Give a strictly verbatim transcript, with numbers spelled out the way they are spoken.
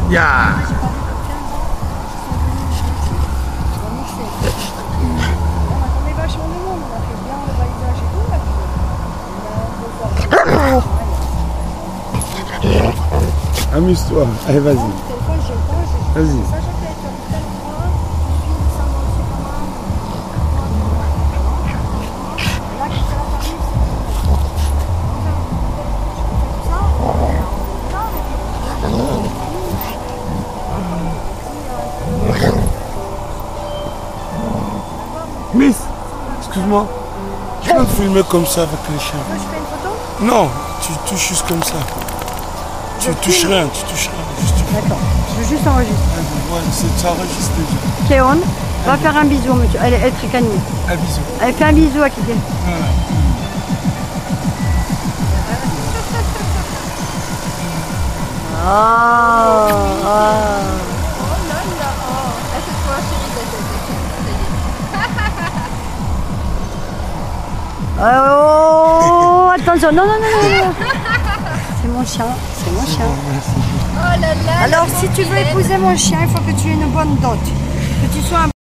Yeah. Amuse-toi, allez vas-y. Vas-y. Miss, excuse-moi, tu peux me filmer comme ça avec les chiens? Je fais une photo? Non, tu touches juste comme ça. Tu touches rien, tu touches rien. D'accord, je veux juste enregistrer. Ouais, ça enregistre déjà. Kéon, va faire un bisou, monsieur. Elle est très calme. Un bisou. Elle fait un bisou à Kiki. Voilà. Ah, ah. Oh là là, oh, c'est toi chérie, Oh, attention, non, non, non, non, non. C'est mon chien, c'est mon chien. oh là là. Alors, si tu veux épouser mon chien, il faut que tu aies une bonne dot. Que tu sois un